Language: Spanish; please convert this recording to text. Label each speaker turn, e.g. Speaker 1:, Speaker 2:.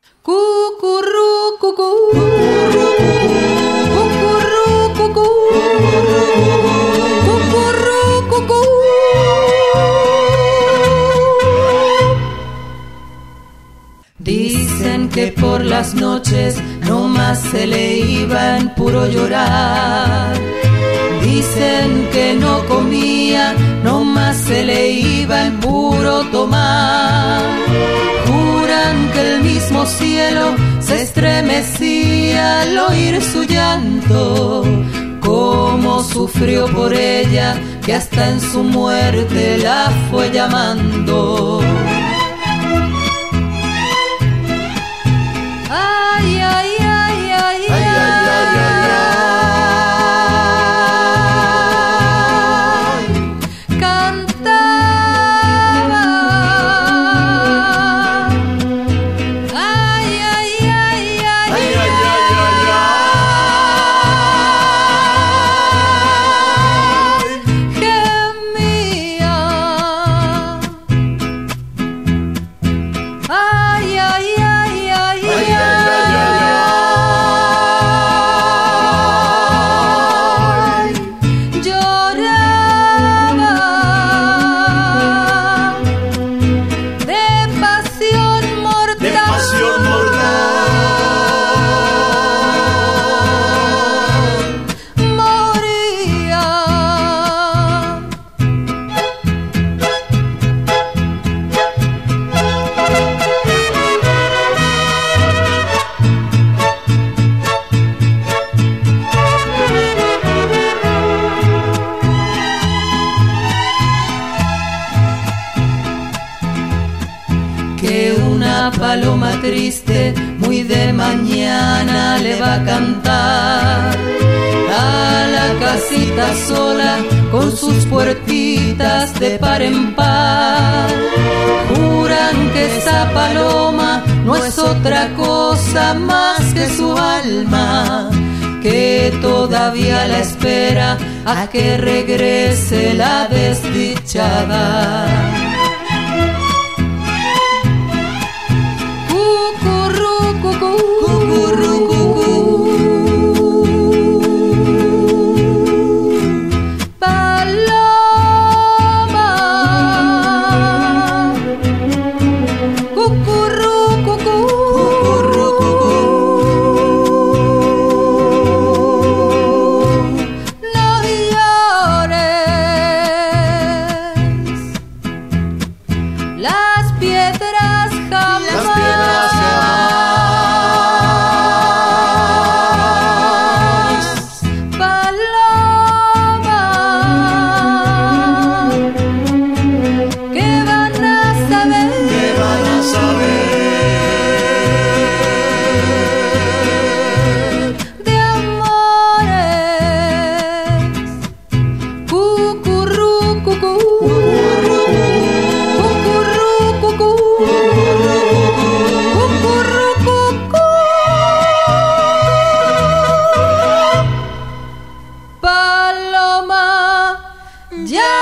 Speaker 1: Cucurru, cucú. Cucurru, cucú. Cucurru, cucú. Dicen que por las noches no más se le iba en puro llorar. Dicen que no comía, no más se le iba en puro tomar. Juran que el mismo cielo se estremecía al oír su llanto. Cómo sufrió por ella, que hasta en su muerte la fue llamando. Ay, ay, ay, ay, ay, paloma triste muy de mañana le va a cantar a la casita sola con sus puertitas de par en par. Juran que esa paloma no es otra cosa más que su alma, que todavía la espera a que regrese la desdichada. Paloma, ya.